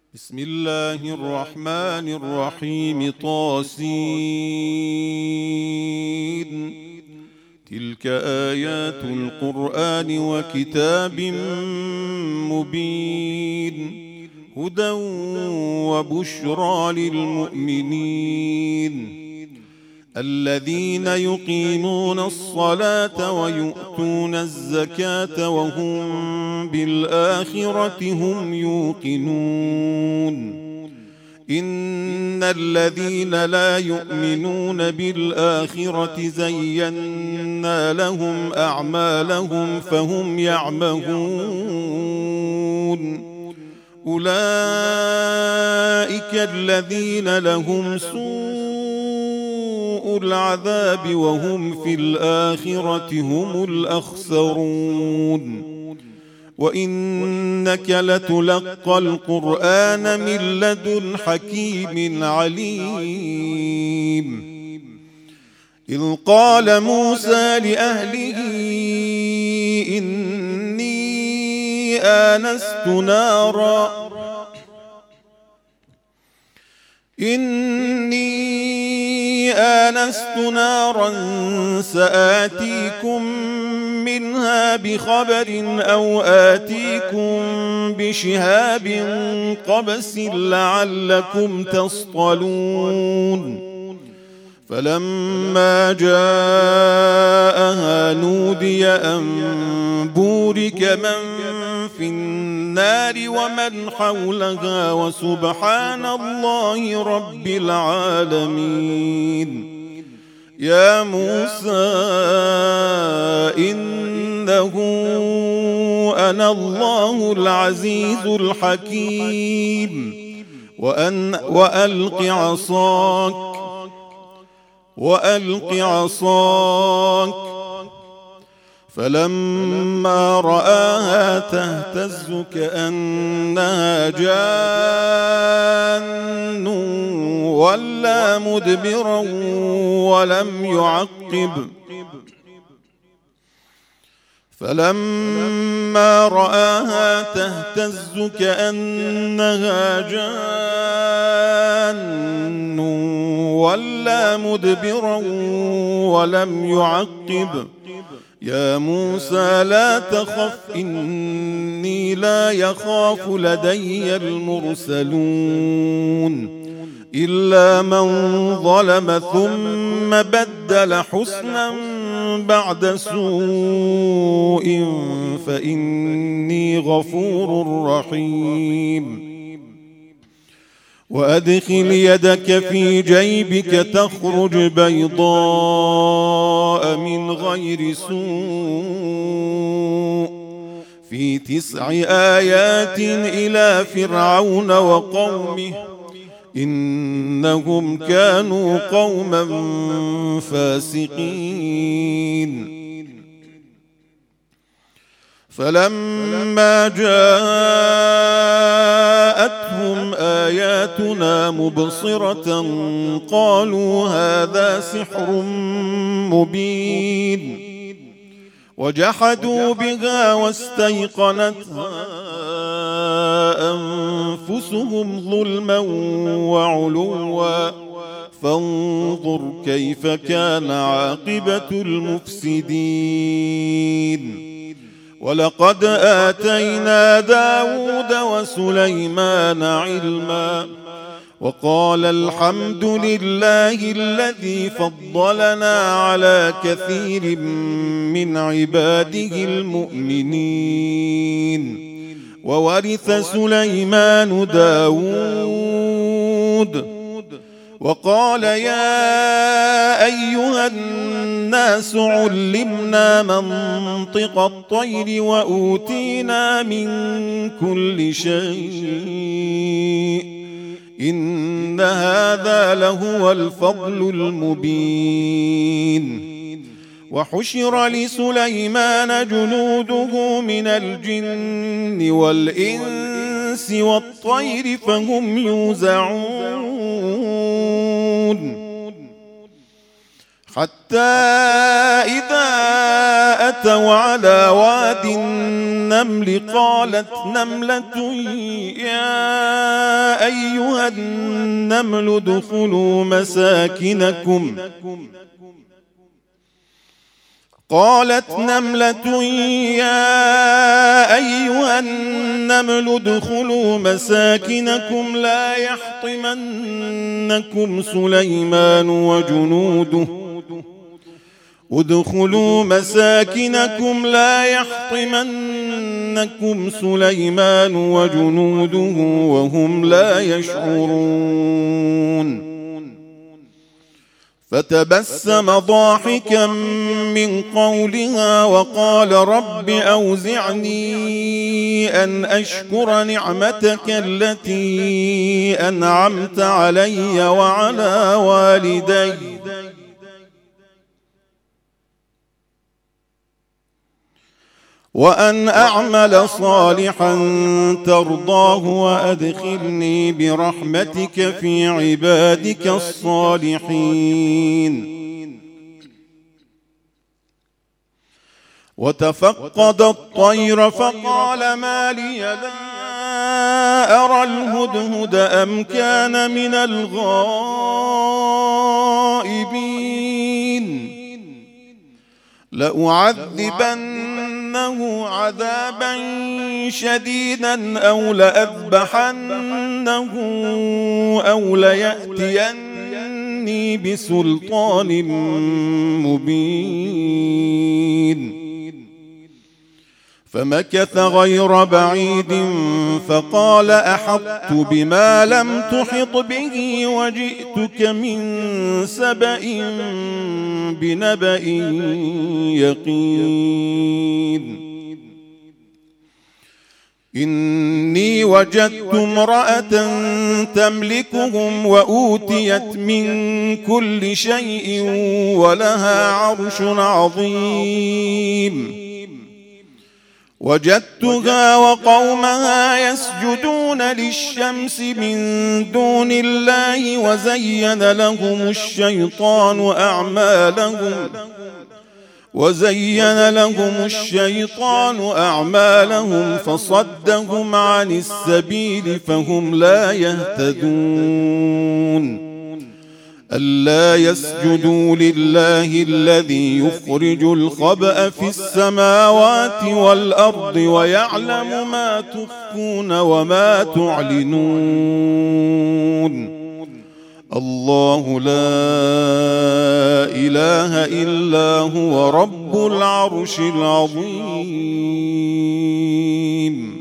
بسم الله الرحمن الرحيم طاسين. تلك آيات القرآن وكتاب مبين، هدى وبشرى للمؤمنين الذين يقيمون الصلاة ويؤتون الزكاة وهم بالآخرة هم يوقنون. إن الذين لا يؤمنون بالآخرة زينا لهم أعمالهم فهم يعمهون. أولئك الذين لهم سوء العذاب وهم في الآخرة هم الأخسرون. وإنك لتلقى القرآن من لدن حكيم عليم. إذ قال موسى لأهله إني آنست نارا سآتيكم منها بخبر أو آتيكم بشهاب قبس لعلكم تصطلون. فلما جاءها نودي أن بورك من في النار ومن حولها وسبحان الله رب العالمين. يا موسى إنه أنا الله العزيز الحكيم وألق عصاك فلما رآها تهتز كأنها جان ولى مدبرا ولم يعقب. فلما رآها تهتز كأنها جان ولى مدبرا ولم يعقب. يا موسى لا تخف إني لا يخاف لدي المرسلون إلا من ظلم ثم بدل حسنا بعد سوء فإني غفور رحيم. وأدخل يدك في جيبك تخرج بيضاء من غير سوء في 9 آيات إلى فرعون وقومه إنهم كانوا قوما فاسقين. فلما جاءتهم آياتنا مبصرة قالوا هذا سحر مبين وجحدوا بها واستيقنتها أنفسهم ظلما وعلوا فانظر كيف كان عاقبة المفسدين. ولقد آتينا داود وسليمان علما وقال الحمد لله الذي فضلنا على كثير من عباده المؤمنين. وورث سليمان داود وقال يا أيها الناس علمنا منطق الطير وأوتينا من كل شيء إن هذا لهو الفضل المبين. وحشر لسليمان جنوده من الجن والإنس والطير فهم يوزعون حتى إذا أتوا على واد النمل قالت نملة يا أيها النمل ادخلوا مساكنكم قالت نملة يا أيها النمل ادخلوا مساكنكم لا يحطمنكم سليمان وجنوده ادخلوا مساكنكم لا يحطمنكم سليمان وجنوده وهم لا يشعرون فتبسم ضاحكا من قولها وقال رب أوزعني أن أشكر نعمتك التي أنعمت علي وعلى والدي وأن أعمل صالحا ترضاه وأدخلني برحمتك في عبادك الصالحين. وتفقد الطير فقال ما لي لا أرى الهدهد أم كان من الغائبين لأعذبنه عذابا شديدا أو لأذبحنه أو ليأتيني بسلطان مبين. فمكث غير بعيد فقال أحطت بما لم تحط به وجئتك من سبأ بنبأ يقين. إني وجدت امرأة تملكهم وأوتيت من كل شيء ولها عرش عظيم. وجدتها وقومها يسجدون للشمس من دون الله وزين لهم الشيطان أعمالهم فصدهم عن السبيل فهم لا يهتدون. ألا يسجدوا لله الذي يخرج الخبأ في السماوات والأرض ويعلم ما تخفون وما تعلنون. الله لا إله إلا هو رب العرش العظيم.